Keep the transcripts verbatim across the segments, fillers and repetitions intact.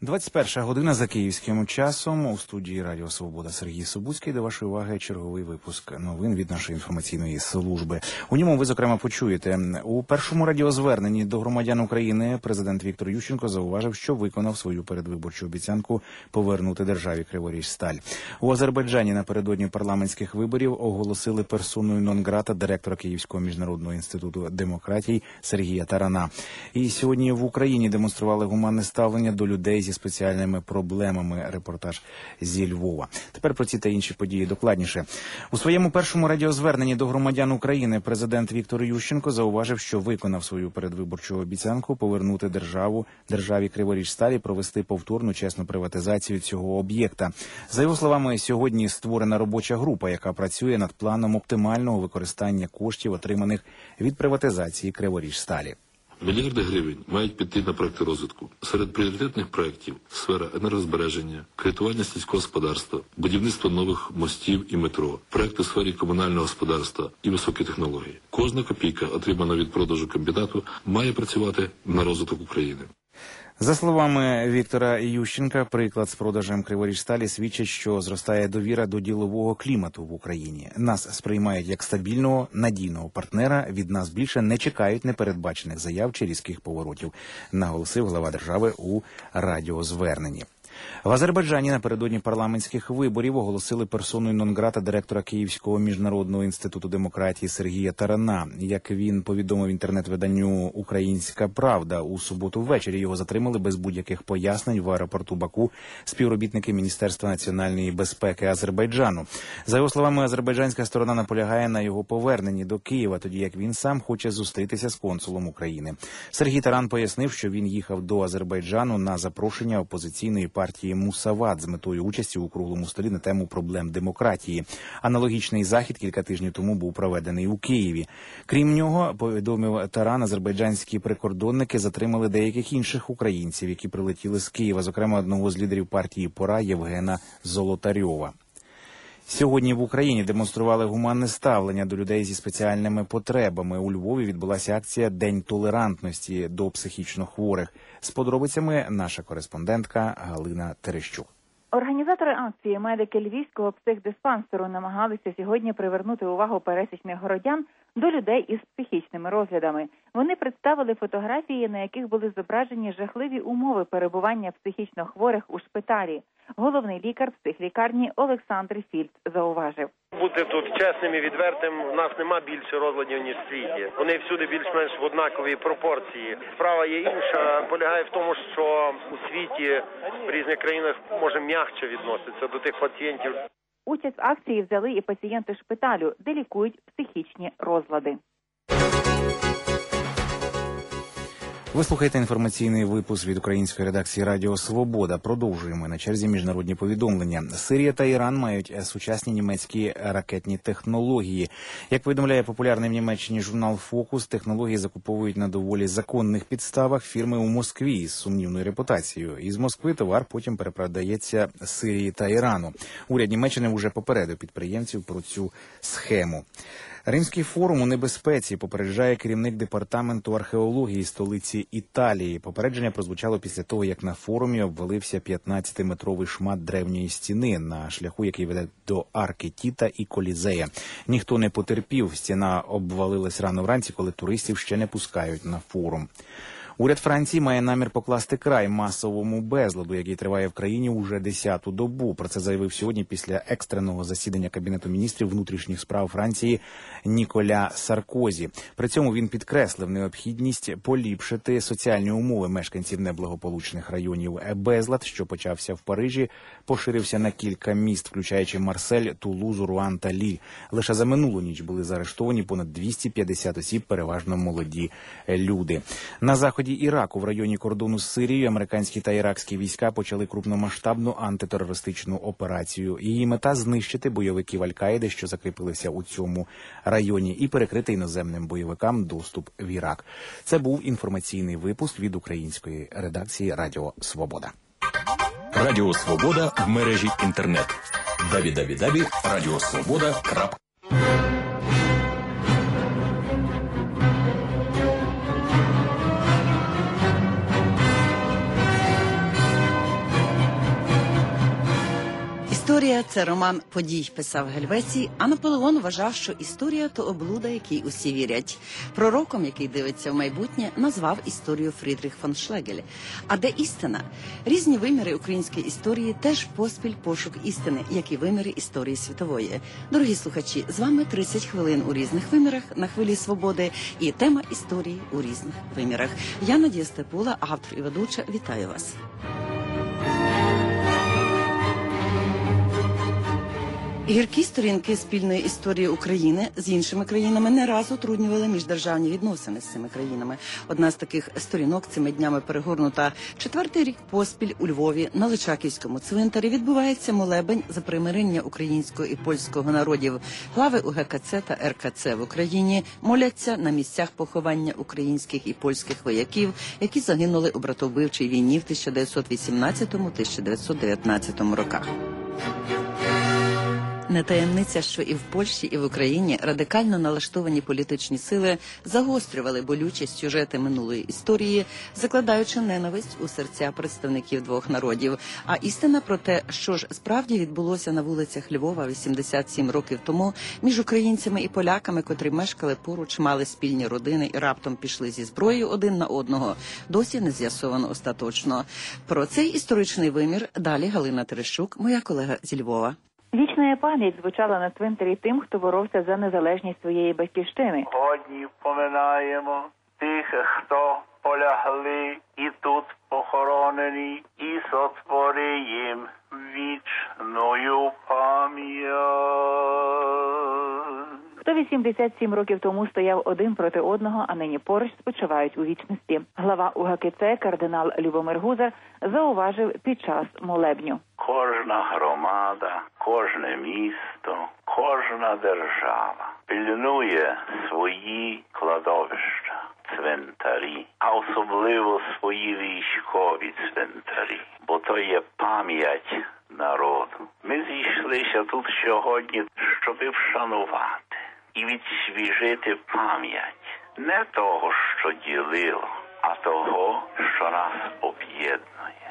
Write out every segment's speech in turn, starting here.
двадцять перша година за київським часом. У студії Радіо Свобода Сергій Собуцький. До вашої уваги черговий випуск новин від нашої інформаційної служби. У ньому ви, зокрема, почуєте. У першому радіозверненні до громадян України президент Віктор Ющенко зауважив, що виконав свою передвиборчу обіцянку повернути державі Криворіжсталь. У Азербайджані напередодні парламентських виборів оголосили персоною нон-грата директора Київського міжнародного інституту демократії Сергія Тарана. І сьогодні в Україні демонстрували гуманне ставлення до людей зі спеціальними проблемами. Репортаж зі Львова. Тепер про ці та інші події докладніше. У своєму першому радіозверненні до громадян України президент Віктор Ющенко зауважив, що виконав свою передвиборчу обіцянку повернути державу державі Криворіжсталь і провести повторну чесну приватизацію цього об'єкта. За його словами, сьогодні створена робоча група, яка працює над планом оптимального використання коштів, отриманих від приватизації Криворіжсталі. Мільярди гривень мають піти на проекти розвитку. Серед пріоритетних проєктів – сфера енергозбереження, кредитування сільського господарства, будівництво нових мостів і метро, проекти у сфері комунального господарства і високі технології. Кожна копійка, отримана від продажу комбінату, має працювати на розвиток України. За словами Віктора Ющенка, приклад з продажем Криворіжсталі свідчить, що зростає довіра до ділового клімату в Україні. Нас сприймають як стабільного, надійного партнера, від нас більше не чекають непередбачених заяв чи різких поворотів, наголосив глава держави у радіозверненні. В Азербайджані напередодні парламентських виборів оголосили персоною нон-грата директора Київського міжнародного інституту демократії Сергія Тарана. Як він повідомив інтернет-виданню «Українська правда», у суботу ввечері його затримали без будь-яких пояснень в аеропорту Баку співробітники Міністерства національної безпеки Азербайджану. За його словами, азербайджанська сторона наполягає на його поверненні до Києва, тоді як він сам хоче зустрітися з консулом України. Сергій Таран пояснив, що він їхав до Азербайджану на запрошення опозиційної партії партії Мусават з метою участі у круглому столі на тему проблем демократії. Аналогічний захід кілька тижнів тому був проведений у Києві. Крім нього, повідомив Таран, азербайджанські прикордонники затримали деяких інших українців, які прилетіли з Києва, зокрема одного з лідерів партії «Пора» Євгена Золотарьова. Сьогодні в Україні демонстрували гуманне ставлення до людей зі спеціальними потребами. У Львові відбулася акція «День толерантності до психічно хворих». З подробицями наша кореспондентка Галина Терещук. Організатори акції, медики Львівського психдиспансеру, намагалися сьогодні привернути увагу пересічних городян до людей із психічними розладами. Вони представили фотографії, на яких були зображені жахливі умови перебування психічно хворих у шпиталі. Головний лікар психлікарні Олександр Фільд зауважив. Бути тут чесним і відвертим, у нас нема більше розладів, ніж в світі. Вони всюди більш-менш в однаковій пропорції. Справа є інша, полягає в тому, що у світі в різних країнах може м'якше відноситься до тих пацієнтів. Участь в акції взяли і пацієнти шпиталю, де лікують психічні розлади. Ви слухаєте інформаційний випуск від української редакції Радіо Свобода. Продовжуємо. На черзі міжнародні повідомлення. Сирія та Іран мають сучасні німецькі ракетні технології. Як повідомляє популярний в Німеччині журнал «Фокус», технології закуповують на доволі законних підставах фірми у Москві з сумнівною репутацією. Із Москви товар потім перепродається Сирії та Ірану. Уряд Німеччини вже попередив підприємців про цю схему. Римський форум у небезпеці, попереджає керівник департаменту археології столиці Італії. Попередження прозвучало після того, як на форумі обвалився п'ятнадцятиметровий шмат древньої стіни на шляху, який веде до арки Тіта і Колізея. Ніхто не потерпів, стіна обвалилась рано вранці, коли туристів ще не пускають на форум. Уряд Франції має намір покласти край масовому безладу, який триває в країні уже десяту добу. Про це заявив сьогодні після екстреного засідання Кабінету міністрів внутрішніх справ Франції Ніколя Саркозі. При цьому він підкреслив необхідність поліпшити соціальні умови мешканців неблагополучних районів. Безлад, що почався в Парижі, поширився на кілька міст, включаючи Марсель, Тулузу, Руан та Ліль. Лише за минулу ніч були заарештовані понад двісті п'ятдесят осіб, переважно молоді люди. На заході Іраку, в районі кордону з Сирією, американські та іракські війська почали крупномасштабну антитерористичну операцію. Її мета – знищити бойовиків Аль-Каїди, що закріпилися у цьому районі, і перекрити іноземним бойовикам доступ в Ірак. Це був інформаційний випуск від української редакції Радіо Свобода. Радіо Свобода в мережі інтернет. дабл ю дабл ю дабл ю крапка радіо свобода крапка ком Історія – це роман подій, писав Гельвецій, а Наполеон вважав, що історія – то облуда, якій усі вірять. Пророком, який дивиться в майбутнє, назвав історію Фрідріх фон Шлегель. А де істина? Різні виміри української історії теж поспіль пошук істини, як і виміри історії світової. Дорогі слухачі, з вами тридцять хвилин у різних вимірах на хвилі свободи і тема історії у різних вимірах. Я Надія Степула, автор і ведуча, вітаю вас. Гіркі сторінки спільної історії України з іншими країнами не раз утруднювали міждержавні відносини з цими країнами. Одна з таких сторінок цими днями перегорнута. Четвертий рік поспіль у Львові на Личаківському цвинтарі відбувається молебень за примирення українського і польського народів. Глави УГКЦ та РКЦ в Україні моляться на місцях поховання українських і польських вояків, які загинули у братовбивчій війні в тисяча дев'ятсот вісімнадцятому - тисяча дев'ятсот дев'ятнадцятому роках. Не таємниця, що і в Польщі, і в Україні радикально налаштовані політичні сили загострювали болючі сюжети минулої історії, закладаючи ненависть у серця представників двох народів. А істина про те, що ж справді відбулося на вулицях Львова вісімдесят сім років тому між українцями і поляками, котрі мешкали поруч, мали спільні родини і раптом пішли зі зброєю один на одного, досі не з'ясовано остаточно. Про цей історичний вимір далі Галина Терещук, моя колега зі Львова. Вічна пам'ять звучала на цвинтарі тим, хто боровся за незалежність своєї батьківщини. Сьогодні поминаємо тих, хто полягли і тут похоронені, і сотвори їм вічною пам'ять. Хто вісімдесят сім років тому стояв один проти одного, а нині поруч спочивають у вічності. Глава УГКЦ кардинал Любомир Гузар зауважив під час молебню. Кожна громада, кожне місто, кожна держава пильнує свої кладовища, цвинтарі, а особливо свої військові цвинтарі, бо то є пам'ять народу. Ми зійшлися тут сьогодні, щоб вшанувати і відсвіжити пам'ять не того, що ділило, а того, що нас об'єднує.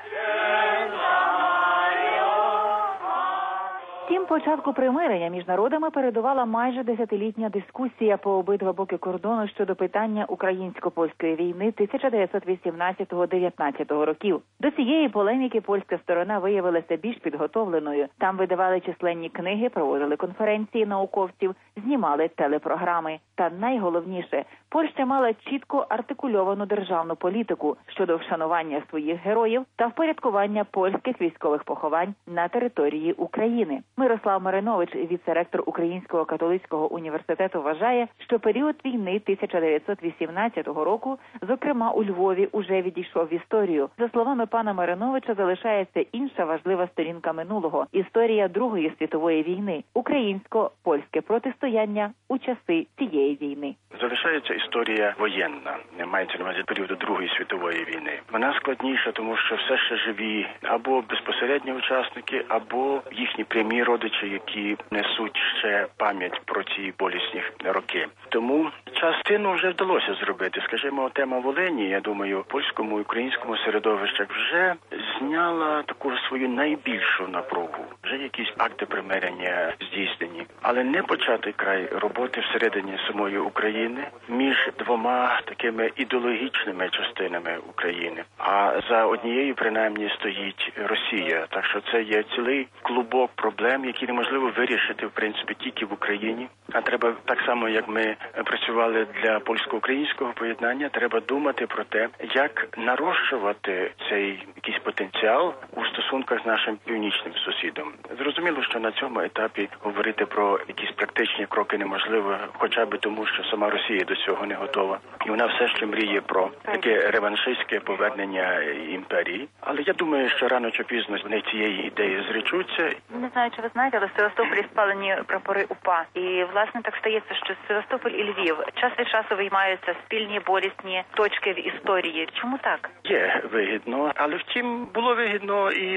Втім, початку примирення між народами передувала майже десятилітня дискусія по обидва боки кордону щодо питання українсько-польської війни тисяча дев'ятсот вісімнадцятого - дев'ятнадцятого років. До цієї полеміки польська сторона виявилася більш підготовленою. Там видавали численні книги, проводили конференції науковців, знімали телепрограми. Та найголовніше, Польща мала чітко артикульовану державну політику щодо вшанування своїх героїв та впорядкування польських військових поховань на території України. Мирослав Маринович, віце-ректор Українського католицького університету, вважає, що період війни тисяча дев'ятсот вісімнадцятого року, зокрема у Львові, уже відійшов в історію. За словами пана Мариновича, залишається інша важлива сторінка минулого – історія Другої світової війни, українсько-польське протистояння у часи цієї війни. Залишається історія воєнна, не мається на увазі періоду Другої світової війни. Вона складніша, тому що все ще живі або безпосередні учасники, або їхні прямі родичі, які несуть ще пам'ять про ці болісні роки. Тому частину вже вдалося зробити. Скажімо, тема Волині, я думаю, польському і українському середовищах вже зняла таку свою найбільшу напругу. Вже якісь акти примирення здійснені. Але не початий край роботи всередині самої України між двома такими ідеологічними частинами України. А за однією, принаймні, стоїть Росія. Так що це є цілий клубок проблем, які неможливо вирішити, в принципі, тільки в Україні. А треба, так само, як ми працювали для польсько-українського поєднання, треба думати про те, як нарощувати цей якийсь потенціал у стосунках з нашим північним сусідом. Зрозуміло, що на цьому етапі говорити про якісь практичні кроки неможливо, хоча б тому, що сама Росія до цього не готова. І вона все ще мріє про таке реваншистське повернення імперії. Але я думаю, що рано чи пізно вони цієї ідеї зречуться. Не знаю, чи ви знаєте, але в Севастополі спалені прапори УПА. І, власне, так стається, що Севастополь і Львів час від часу виймаються спільні болісні точки в історії. Чому так? Є вигідно, але втім було вигідно і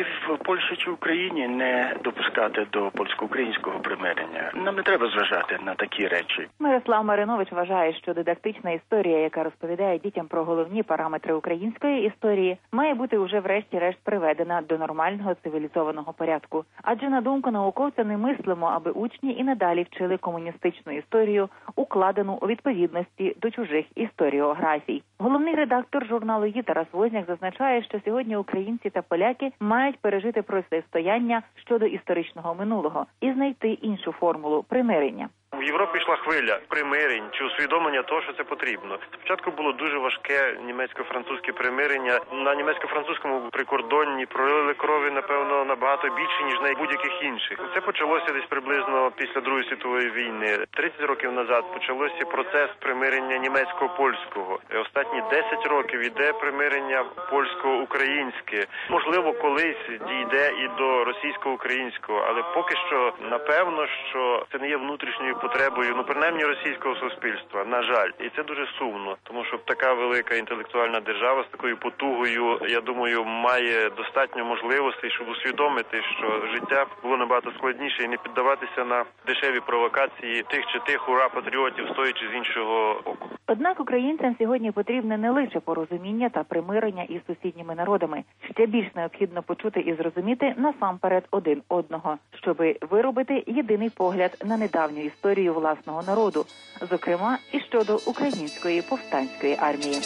в Польщі чи Україні не допускати до польсько-українського примирення. Нам не треба зважати на такі речі. Мирослав Маринович вважає, що дидактична історія, яка розповідає дітям про головні параметри української історії, має бути уже врешті-решт приведена до нормального цивілізованого порядку. Адже, на думку науковця, немислимо, аби учні і надалі вчили комуністичну історію, укладену у відповідності до чужих історіографій. Головний редактор журналу «Ї» Тарас Возняк зазначає, що сьогодні українці та поляки мають пережити протистояння щодо історичного минулого і знайти іншу формулу примирення. В Європі йшла хвиля примирень чи усвідомлення того, що це потрібно. Спочатку було дуже важке німецько-французьке примирення. На німецько-французькому прикордонні пролили крові, напевно, набагато більше, ніж на будь-яких інших. Це почалося десь приблизно після Другої світової війни. тридцять років назад почалося процес примирення німецько-польського. Останні десять років іде примирення польсько-українське. Можливо, колись дійде і до російсько-українського, але поки що, напевно, що це не є внутрішньою потребою, ну, принаймні, російського суспільства, на жаль. І це дуже сумно, тому що така велика інтелектуальна держава з такою потугою, я думаю, має достатньо можливостей, щоб усвідомити, що життя було набагато складніше і не піддаватися на дешеві провокації тих чи тих ура-патріотів, стоячи з іншого боку. Однак українцям сьогодні потрібне не лише порозуміння та примирення із сусідніми народами. Ще більш необхідно почути і зрозуміти насамперед один одного, щоби виробити єдиний погляд на недавню історію власного народу, зокрема і щодо української повстанської армії.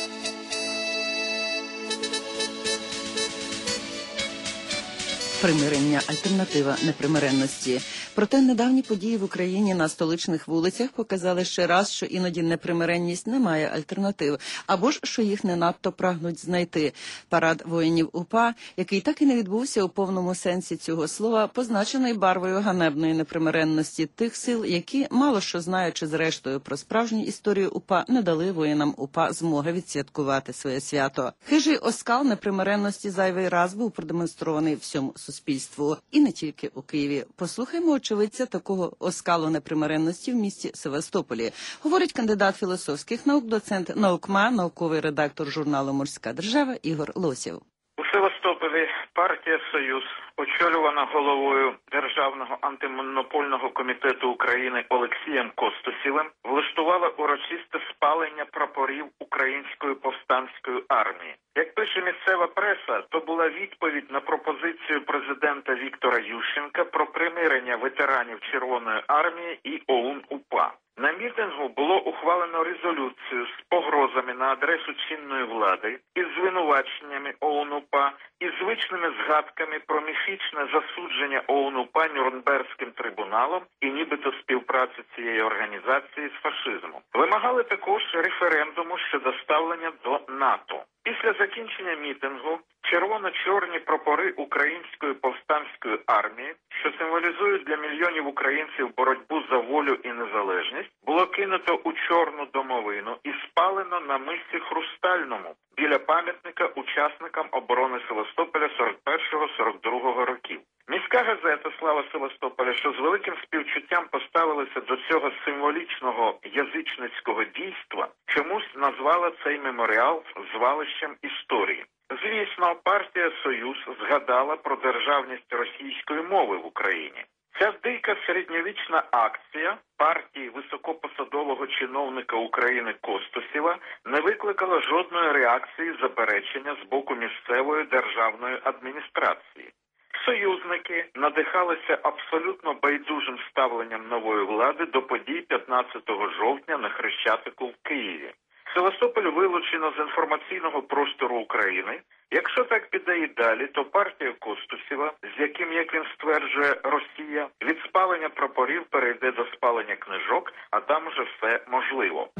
Примирення – альтернатива непримиренності. Проте недавні події в Україні на столичних вулицях показали ще раз, що іноді непримиренність не має альтернатив, або ж, що їх не надто прагнуть знайти. Парад воїнів УПА, який так і не відбувся у повному сенсі цього слова, позначений барвою ганебної непримиренності тих сил, які, мало що знаючи зрештою про справжню історію УПА, не дали воїнам УПА змоги відсвяткувати своє свято. Хижий оскал непримиренності зайвий раз був продемонстрований всьому суспільству. І не тільки у Києві. Послухаймо очевидця такого оскалу непримиренності в місті Севастополі. Говорить кандидат філософських наук, доцент НАУКМА, науковий редактор журналу «Морська держава» Ігор Лосєв. У Севастополі партія «Союз», очолювана головою Державного антимонопольного комітету України Олексієм Костусєвим, влаштувала урочисте спалення прапорів Української повстанської армії. Як пише місцева преса, то була відповідь на пропозицію президента Віктора Ющенка про примирення ветеранів Червоної армії і ОУН-УПА. На мітингу було ухвалено резолюцію з погрозами на адресу чинної влади, із звинуваченнями ОУН-УПА і звичними згадками про міфічне засудження ОУН-УПА Нюрнберзьким трибуналом і нібито співпрацю цієї організації з фашизмом. Вимагали також референдуму щодо ставлення до НАТО. Після закінчення мітингу червоно-чорні прапори Української повстанської армії, що символізують для мільйонів українців боротьбу за волю і незалежність, було кинуто у Чорну домовину і спалено на мисці Хрустальному біля пам'ятника учасникам оборони Севастополя сорок першого - сорок другого років. Міська газета «Слава Севастополя», що з великим співчуттям поставилася до цього символічного язичницького дійства, чомусь назвала цей меморіал звалищем історії. Звісно, партія «Союз» згадала про державність російської мови в Україні. Ця дика середньовічна акція партії високопосадового чиновника України Костусєва не викликала жодної реакції заперечення з боку місцевої державної адміністрації. Союзники надихалися абсолютно байдужим ставленням нової влади до подій п'ятнадцятого жовтня на Хрещатику в Києві. Севастополь вилучено з інформаційного простору України. Якщо так піде і далі, то партія Костусєва, з яким, як він стверджує, Росія, від спалення прапорів перейде до спалення книжок, а там уже все можливо.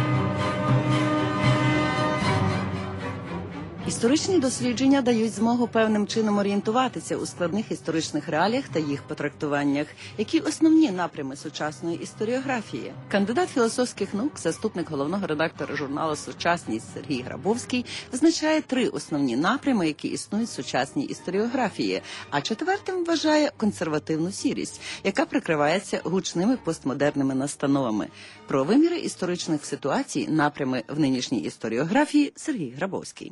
Історичні дослідження дають змогу певним чином орієнтуватися у складних історичних реаліях та їх потрактуваннях. Які основні напрями сучасної історіографії? Кандидат філософських наук, заступник головного редактора журналу «Сучасність» Сергій Грабовський визначає три основні напрями, які існують в сучасній історіографії, а четвертим вважає консервативну сірість, яка прикривається гучними постмодерними настановами. Про виміри історичних ситуацій, напрями в нинішній історіографії Сергій Грабовський.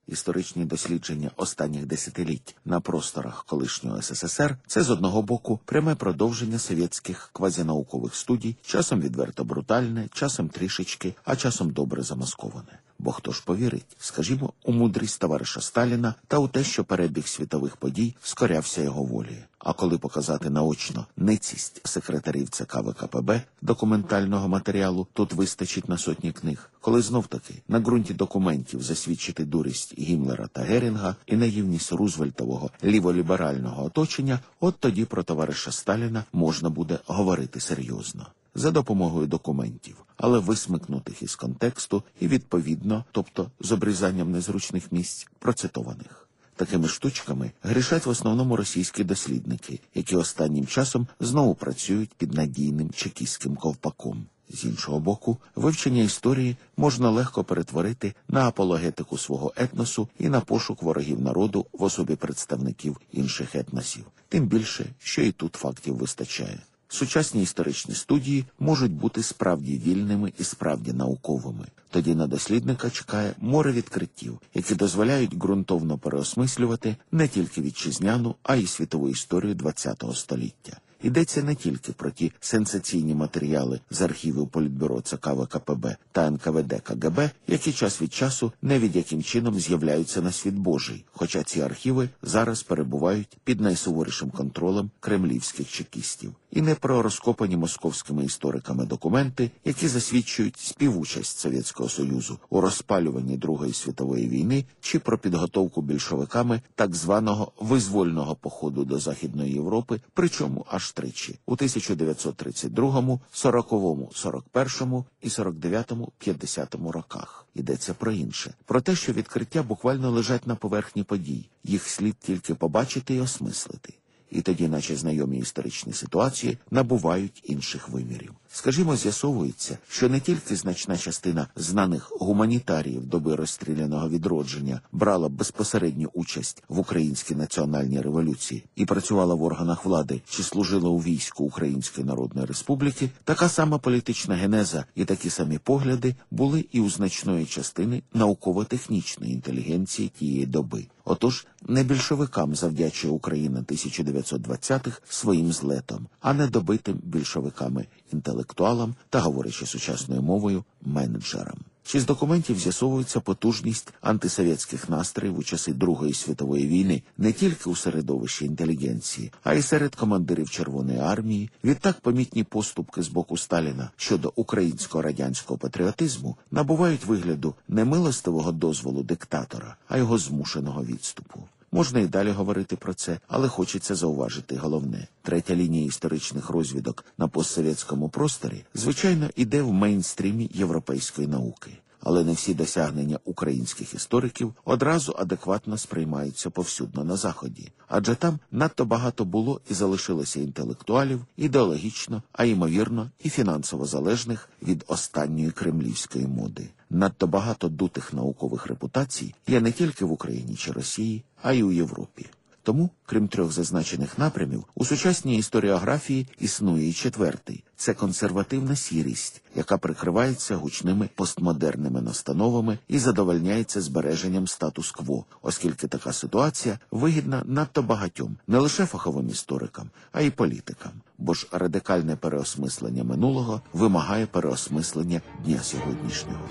Історичні дослідження останніх десятиліть на просторах колишнього ес ес ес ер – це з одного боку пряме продовження совєтських квазінаукових студій, часом відверто брутальне, часом трішечки, а часом добре замасковане. Бо хто ж повірить, скажімо, у мудрість товариша Сталіна та у те, що перебіг світових подій скорявся його волі. А коли показати наочно ницість секретарів це ка ве ка пе бе документального матеріалу, тут вистачить на сотні книг. Коли знов-таки на ґрунті документів засвідчити дурість Гіммлера та Герінга і наївність Рузвельтового ліволіберального оточення, от тоді про товариша Сталіна можна буде говорити серйозно. За допомогою документів, але висмикнутих із контексту і відповідно, тобто з обрізанням незручних місць, процитованих. Такими штучками грішать в основному російські дослідники, які останнім часом знову працюють під надійним чекістським ковпаком. З іншого боку, вивчення історії можна легко перетворити на апологетику свого етносу і на пошук ворогів народу в особі представників інших етносів. Тим більше, що і тут фактів вистачає. Сучасні історичні студії можуть бути справді вільними і справді науковими. Тоді на дослідника чекає море відкриттів, які дозволяють ґрунтовно переосмислювати не тільки вітчизняну, а й світову історію ХХ століття. Йдеться не тільки про ті сенсаційні матеріали з архівів Політбюро це ка ве ка пе бе та ен ка ве де ка ге бе, які час від часу невід яким чином з'являються на світ Божий, хоча ці архіви зараз перебувають під найсуворішим контролем кремлівських чекістів. І не про розкопані московськими істориками документи, які засвідчують співучасть Совєтського Союзу у розпалюванні Другої світової війни, чи про підготовку більшовиками так званого визвольного походу до Західної Європи, причому аж тричі – у тисяча дев'ятсот тридцять другому, сороковому, сорок першому і сорок дев'ятому - п'ятдесятому роках. Йдеться про інше. Про те, що відкриття буквально лежать на поверхні подій. Їх слід тільки побачити і осмислити. І тоді наче знайомі історичні ситуації набувають інших вимірів. Скажімо, з'ясовується, що не тільки значна частина знаних гуманітаріїв доби розстріляного відродження брала безпосередню участь в українській національній революції і працювала в органах влади чи служила у війську Української Народної Республіки, така сама політична генеза і такі самі погляди були і у значної частини науково-технічної інтелігенції тієї доби. Отож, не більшовикам завдячує Україна тисяча дев'ятсот двадцятих своїм злетом, а не добитим більшовиками інтелектуалам та, говорячи сучасною мовою, менеджерам. Чи з документів з'ясовується потужність антисовєтських настроїв у часи Другої світової війни не тільки у середовищі інтелігенції, а й серед командирів Червоної армії, відтак помітні поступки з боку Сталіна щодо українського радянського патріотизму набувають вигляду не милостивого дозволу диктатора, а його змушеного відступу. Можна і далі говорити про це, але хочеться зауважити головне. Третя лінія історичних розвідок на постсовєтському просторі, звичайно, іде в мейнстрімі європейської науки. Але не всі досягнення українських істориків одразу адекватно сприймаються повсюдно на Заході. Адже там надто багато було і залишилося інтелектуалів, ідеологічно, а ймовірно і фінансово залежних від останньої кремлівської моди. Надто багато дутих наукових репутацій є не тільки в Україні чи Росії, а й у Європі. Тому, крім трьох зазначених напрямів, у сучасній історіографії існує і четвертий – це консервативна сірість, яка прикривається гучними постмодерними настановами і задовольняється збереженням статус-кво, оскільки така ситуація вигідна надто багатьом, не лише фаховим історикам, а й політикам. Бо ж радикальне переосмислення минулого вимагає переосмислення дня сьогоднішнього.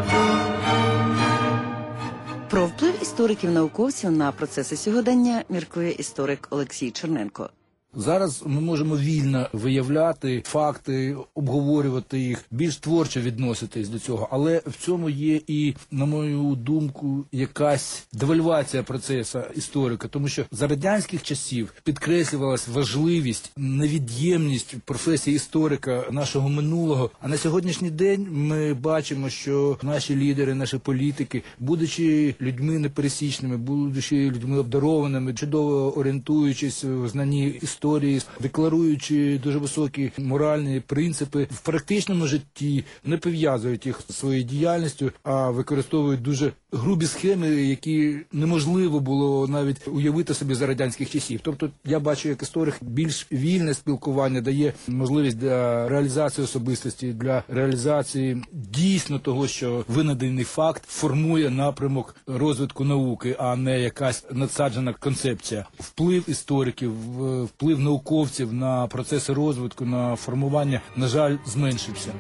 Про вплив істориків-науковців на процеси сьогодення міркує історик Олексій Черненко. Зараз ми можемо вільно виявляти факти, обговорювати їх, більш творчо відноситись до цього. Але в цьому є і, на мою думку, якась девальвація процесу історика. Тому що за радянських часів підкреслювалась важливість, невід'ємність професії історика нашого минулого. А на сьогоднішній день ми бачимо, що наші лідери, наші політики, будучи людьми непересічними, будучи людьми обдарованими, чудово орієнтуючись в знанні історії, історії, декларуючи дуже високі моральні принципи, в практичному житті не пов'язують їх зі своєю діяльністю, а використовують дуже грубі схеми, які неможливо було навіть уявити собі за радянських часів. Тобто я бачу, як історик більш вільне спілкування дає можливість для реалізації особистості, для реалізації дійсно того, що винаданий факт формує напрямок розвитку науки, а не якась надсаджена концепція. Вплив істориків, вплив науковців на процеси розвитку, на формування, на жаль, зменшився.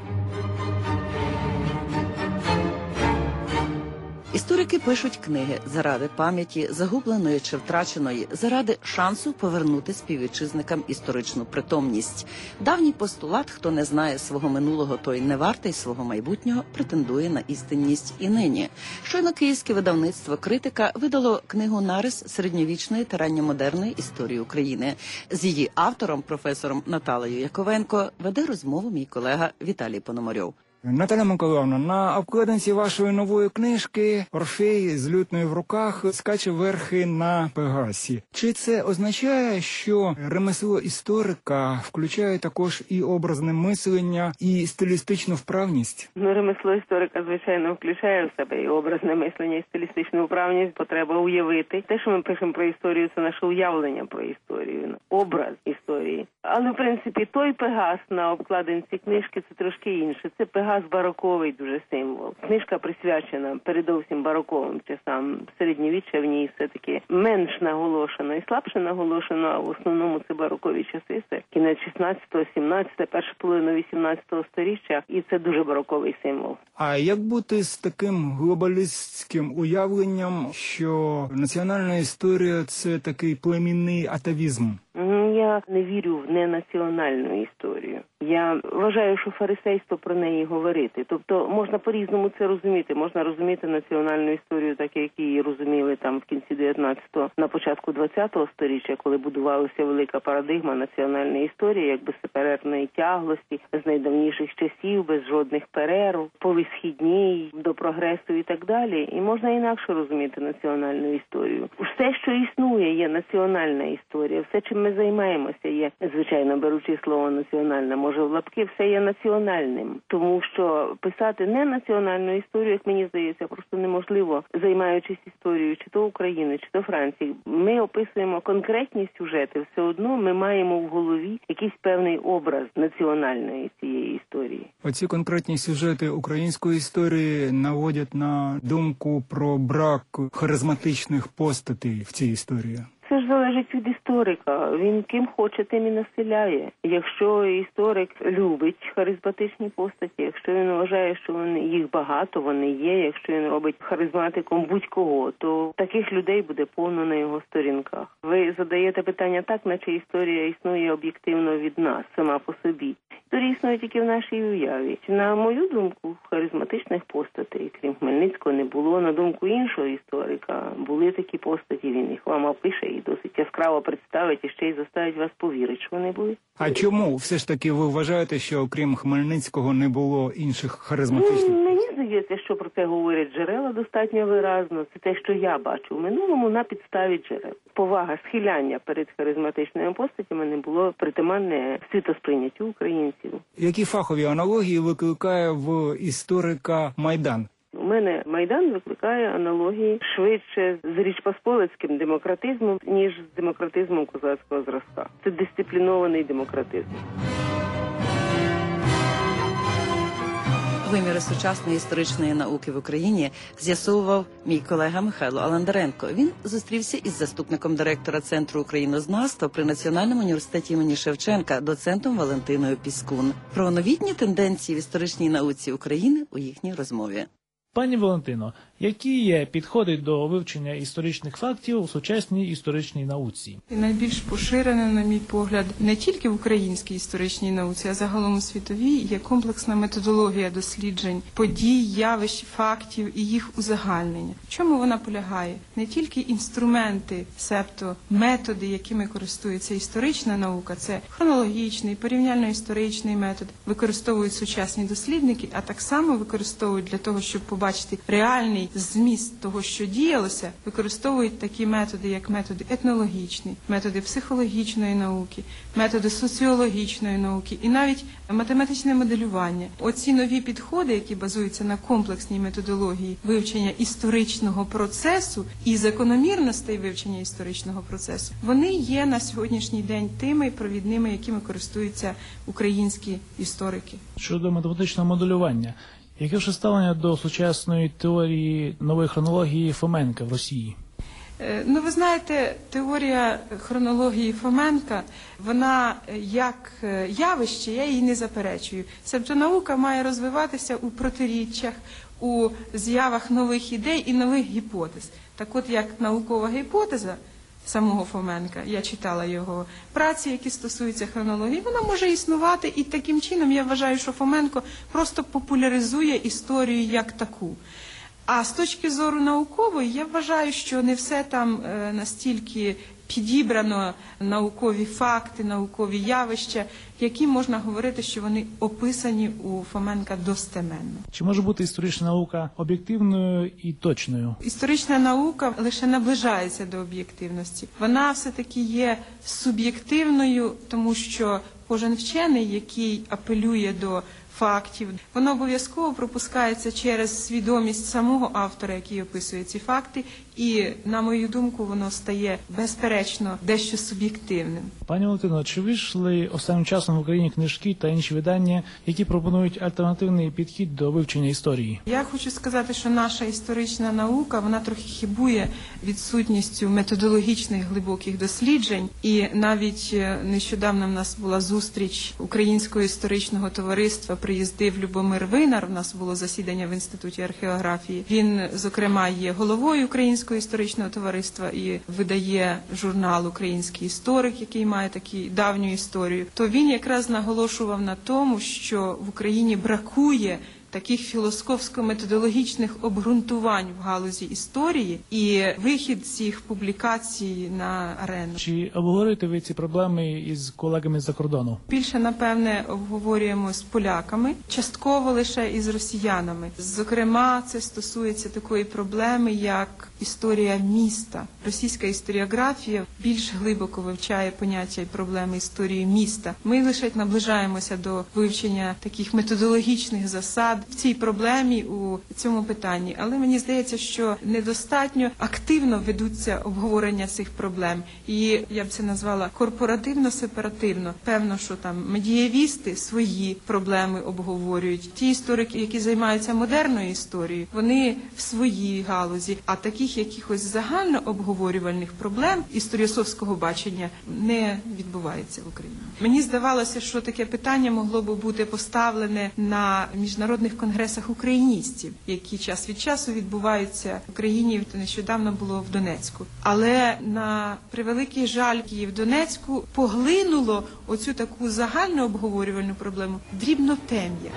Історики пишуть книги заради пам'яті, загубленої чи втраченої, заради шансу повернути співвітчизникам історичну притомність. Давній постулат «хто не знає свого минулого, той не вартий свого майбутнього» претендує на істинність і нині. Щойно київське видавництво «Критика» видало книгу «Нарис середньовічної та ранньомодерної історії України». З її автором, професором Наталею Яковенко, веде розмову мій колега Віталій Пономарьов. Наталя Миколаївна, на обкладинці вашої нової книжки Орфей з лютнею в руках скаче верхи на Пегасі. Чи це означає, що ремесло історика включає також і образне мислення, і стилістичну вправність? Ну, ремесло історика, звичайно, включає в себе і образне мислення, і стилістичну вправність, бо треба уявити. Те, що ми пишемо про історію, це наше уявлення про історію, образ історії. Але, в принципі, той Пегас на обкладинці книжки – це трошки інше. Це Пегас бароковий дуже символ. Книжка присвячена передовсім бароковим часам. Середньовіччя в ній все-таки менш наголошено і слабше наголошено, а в основному це барокові часи. Це кінець шістнадцятого, сімнадцятого, перша половина вісімнадцятого сторіччя, і це дуже бароковий символ. А як бути з таким глобалістським уявленням, що національна історія – це такий племінний атавізм? Я не вірю в ненаціональну історію. Я вважаю, що фарисейство про неї говорити. Тобто можна по-різному це розуміти. Можна розуміти національну історію, так як її розуміли там в кінці дев'ятнадцятого, на початку двадцятого сторіччя, коли будувалася велика парадигма національної історії, як безперервної тяглості, з найдавніших часів, без жодних перерв, по висхідній, до прогресу і так далі. І можна інакше розуміти національну історію. Все, що існує, є національна історія. Все, чим ми займаємося, є, звичайно, беручи слово «національна», може в лапки, все є національним. Тому що писати не національну історію, як мені здається, просто неможливо, займаючись історією чи то України, чи то Франції. Ми описуємо конкретні сюжети, все одно ми маємо в голові якийсь певний образ національної цієї історії. Оці конкретні сюжети української історії наводять на думку про брак харизматичних постатей в цій історії. Це ж залежить від історика. Він ким хоче, тим і населяє. Якщо історик любить харизматичні постаті, якщо він вважає, що вони, їх багато, вони є, якщо він робить харизматиком будь-кого, то таких людей буде повно на його сторінках. Ви задаєте питання так, наче історія існує об'єктивно від нас, сама по собі. Історія існує тільки в нашій уяві. На мою думку, харизматичних постатей, крім Хмельницького, не було. На думку іншого історика, були такі постаті, він їх вам опише і досить яскраво представить, і ще й заставить вас повірити, що вони були. А чому все ж таки ви вважаєте, що окрім Хмельницького не було інших харизматичних? Ну, мені здається, що про це говорять джерела достатньо виразно. Це те, що я бачу в минулому на підставі джерел. Повага, схиляння перед харизматичними постатями не було притаманне світосприйняттю українців. Які фахові аналогії викликає в історика Майдан? У мене Майдан викликає аналогії швидше з річпосполицьким демократизмом, ніж з демократизмом козацького зразка. Це дисциплінований демократизм. Виміри сучасної історичної науки в Україні з'ясовував мій колега Михайло Аландаренко. Він зустрівся із заступником директора Центру українознавства при Національному університеті імені Шевченка, доцентом Валентиною Піскун. Про новітні тенденції в історичній науці України у їхній розмові. Пані Валентино, які є підходи до вивчення історичних фактів у сучасній історичній науці? Найбільш поширена, на мій погляд, не тільки в українській історичній науці, а загалом у світовій, є комплексна методологія досліджень подій, явищ, фактів і їх узагальнення. В чому вона полягає? Не тільки інструменти, себто методи, якими користується історична наука, це хронологічний, порівняльно-історичний метод, використовують сучасні дослідники, а так само використовують для того, щоб побачити реальний зміст того, що діялося, використовують такі методи, як методи етнологічні, методи психологічної науки, методи соціологічної науки і навіть математичне моделювання. Оці нові підходи, які базуються на комплексній методології вивчення історичного процесу і закономірностей вивчення історичного процесу, вони є на сьогоднішній день тими провідними, якими користуються українські історики. Щодо математичного моделювання, яке вже ставлення до сучасної теорії нової хронології Фоменка в Росії? Ну, ви знаєте, теорія хронології Фоменка, вона як явище, я її не заперечую. Себто наука має розвиватися у протиріччях, у з'явах нових ідей і нових гіпотез. Так от, як наукова гіпотеза самого Фоменка, я читала його праці, які стосуються хронології, вона може існувати, і таким чином я вважаю, що Фоменко просто популяризує історію як таку. А з точки зору наукової, я вважаю, що не все там е, настільки підібрано наукові факти, наукові явища, які можна говорити, що вони описані у Фоменка достеменно. Чи може бути історична наука об'єктивною і точною? Історична наука лише наближається до об'єктивності. Вона все-таки є суб'єктивною, тому що кожен вчений, який апелює до фактів, воно обов'язково пропускається через свідомість самого автора, який описує ці факти, і, на мою думку, воно стає, безперечно, дещо суб'єктивним. Пані Валентино, чи вийшли останнім часом в Україні книжки та інші видання, які пропонують альтернативний підхід до вивчення історії? Я хочу сказати, що наша історична наука, вона трохи хибує відсутністю методологічних глибоких досліджень, і навіть нещодавно в нас була зустріч Українського історичного товариства, приїздив Любомир Винар, у нас було засідання в Інституті археографії. Він, зокрема, є головою Українського історичного товариства і видає журнал «Український історик», який має таку давню історію. То він якраз наголошував на тому, що в Україні бракує таких філософсько-методологічних обґрунтувань в галузі історії і вихід цих публікацій на арену. Чи обговорюєте ви ці проблеми із колегами з-за кордону? Більше, напевне, обговорюємо з поляками, частково лише із росіянами. Зокрема, це стосується такої проблеми, як історія міста. Російська історіографія більш глибоко вивчає поняття і проблеми історії міста. Ми лише наближаємося до вивчення таких методологічних засад в цій проблемі, у цьому питанні. Але мені здається, що недостатньо активно ведуться обговорення цих проблем. І я б це назвала корпоративно-сепаративно. Певно, що там медієвісти свої проблеми обговорюють. Ті історики, які займаються модерною історією, вони в своїй галузі. А таких якихось загально обговорювальних проблем історіософського бачення не відбувається в Україні. Мені здавалося, що таке питання могло би бути поставлене на міжнародних конгресах україністів, які час від часу відбуваються в Україні. Нещодавно було в Донецьку. Але на превеликий жаль, в Донецьку поглинуло оцю таку загальну обговорювальну проблему дрібнотем'я.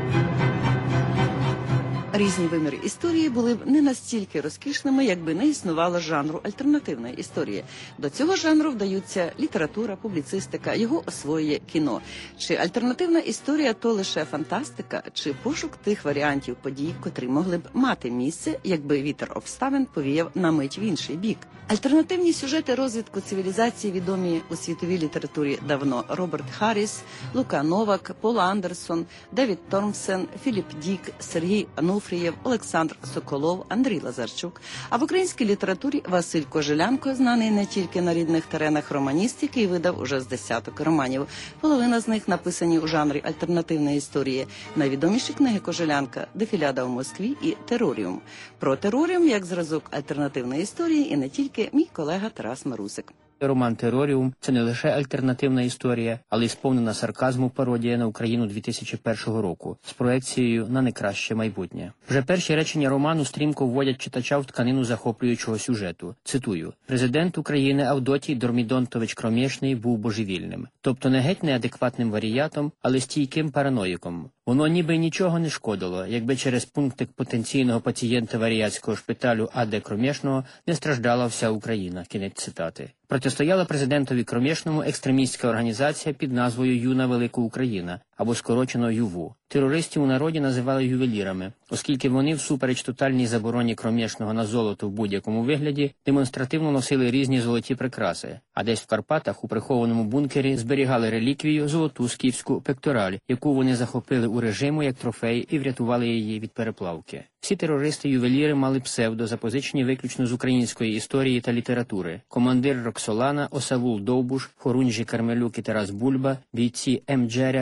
Різні виміри історії були б не настільки розкішними, якби не існувало жанру альтернативної історії. До цього жанру вдаються література, публіцистика, його освоює кіно. Чи альтернативна історія – то лише фантастика, чи пошук тих варіантів подій, котрі могли б мати місце, якби вітер обставин повіяв на мить в інший бік? Альтернативні сюжети розвитку цивілізації відомі у світовій літературі давно. Роберт Харріс, Лука Новак, Пол Андерсон, Девід Тормсен, Філіп Дік, Сергій Ануфрієв, Олександр Соколов, Андрій Лазарчук. А в українській літературі Василь Кожелянко, знаний не тільки на рідних теренах романіст, який видав уже з десяток романів. Половина з них написані у жанрі альтернативної історії. Найвідоміші книги Кожелянка «Дефіляда у Москві» і «Тероріум». Про тероріум як зразок альтернативної історії і не тільки мій колега Тарас Марусик. Роман «Тероріум» – це не лише альтернативна історія, але й сповнена сарказму пародія на Україну дві тисячі першого року з проекцією на найкраще майбутнє. Вже перші речення роману стрімко вводять читача в тканину захоплюючого сюжету. Цитую: «Президент України Авдотій Дормідонтович Кромєшний був божевільним, тобто не геть неадекватним варіятом, але стійким параноїком. Воно ніби нічого не шкодило, якби через пунктик потенційного пацієнта варіатського шпиталю А Д Кромєшного не страждала вся Україна». Кінець цитати. Протистояла президентові Кромєшному екстремістська організація під назвою «Юна Велика Україна», або скорочено ЮВУ. Терористів у народі називали ювелірами, оскільки вони, всупереч тотальній забороні кромішного на золото в будь-якому вигляді, демонстративно носили різні золоті прикраси, а десь в Карпатах у прихованому бункері зберігали реліквію золоту скіфську пектораль, яку вони захопили у режиму як трофей і врятували її від переплавки. Всі терористи-ювеліри мали псевдо, запозичені виключно з української історії та літератури. Командир Роксолана, Осавул Довбуш, Хорунжі Кармелюк і Тарас Бульба, бійці М. Джеря,